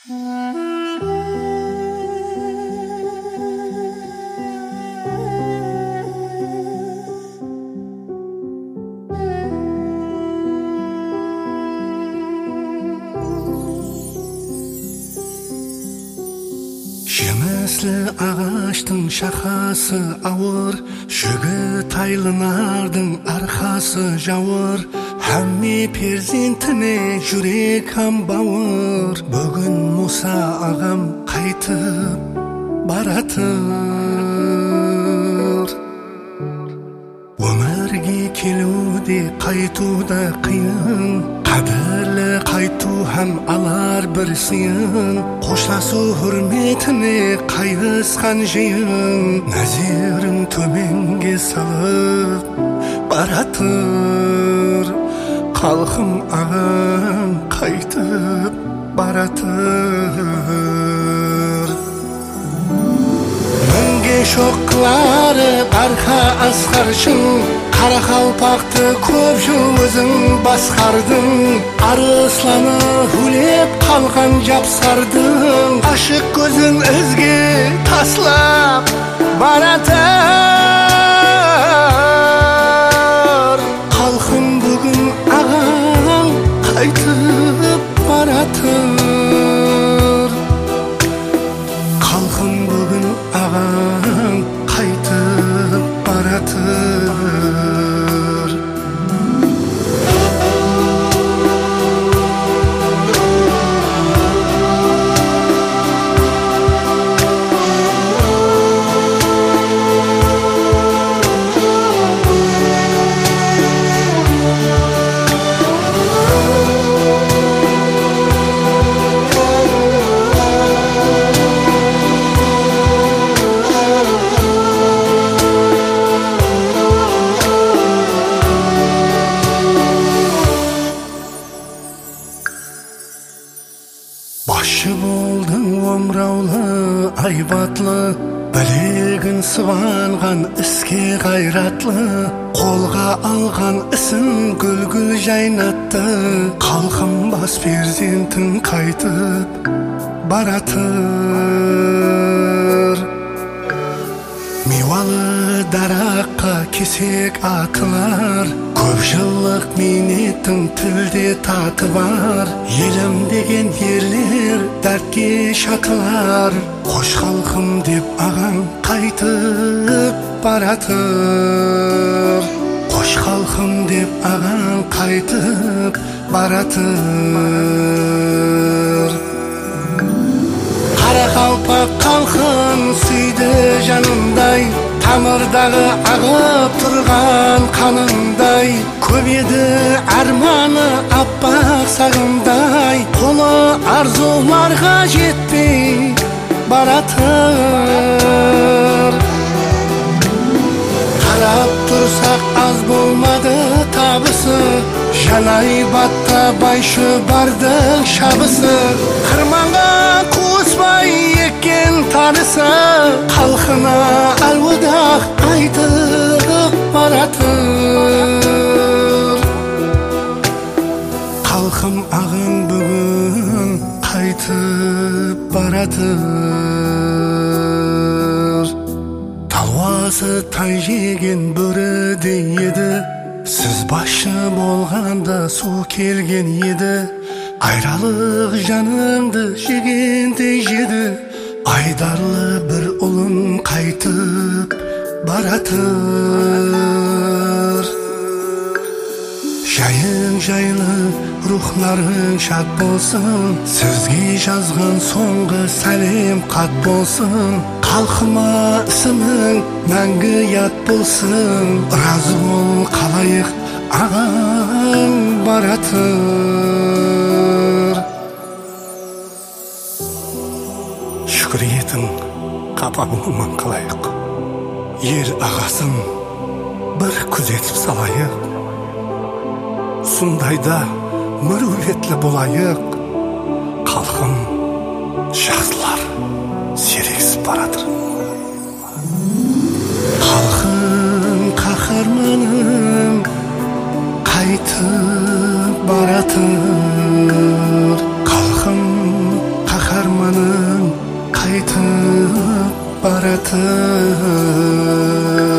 Жемісі ағаштың шақасы ауыр, жігіт айлынардың арқасы жауыр, әмме перзентіне жүрек бауыр. Бүгін Мұса ағам қайтып баратыр. Өмірге келуде қайтуда қиын, қадірлі қайту һәм алар бір сыйын. Қошласу хүрметіне қайысқан жиын, нәзерін төменге салып баратыр. Қалқым ағам қайтып баратыр. Мінге шоқлары арқа асқаршын, қара қалпақты көп жыл өзің басқардың. Арысланы хүлеп қалған жапсардың, ашық көзін ізге таслап баратыр. Қалқым бүгін ағаң қайтып баратыр. Қалқым бүгін ағаң қайтып баратыр. Başı болдың омыраулы, айбатлы, білегін сыбанған іске қайратлы. Қолға алған ісін гүл-гүл жайнатты. Қалқым бас перзентің қайтып баратыр. Мевалы дараққа кесек атылар, көп жылық минеттің тілде таты бар. Елім деген ерлер дәртке шатылар, қош халқым деп ағаң қайтып баратыр. Қош халқым деп ағаң қайтып баратыр. Қара қалпақ қалқын сүйді жанындай, тамырдағы ағып тұрған қанындай. Көп еді арманы аппақ сағындай, қолы арзуларға жетпей баратыр. Қарап тұрсақ аз болмады табысы, жанайбатта байшы бардың шабысы. Қырманға қуыспай еккен танысы, халқына алвидақ айтып баратыр. Халқым ағын бүгін қайтып баратыр. Талуасы тай жеген бөрідей еді, сіз басшы болғанда су келген еді. Айралық жаныңды жегендей жеді, айдарлы бір ұлын қайтып баратыр. Жайың жайлы, рухларың шат болсын, сізге жазған соңғы сәлем қат болсын. Қалқыма ісімің мәңгі ят болсын, разы бол қалайық ағаң баратыр. Шүкір етің қапаңынан қалайық, ел ағасын бір күзетіп салайық. Сундайда мөрәуетті болайық, қалқым жақсылар сирексіп баратыр. Қалқым қаһарманым қайтып баратыр. Қалқым қаһарманым yaratib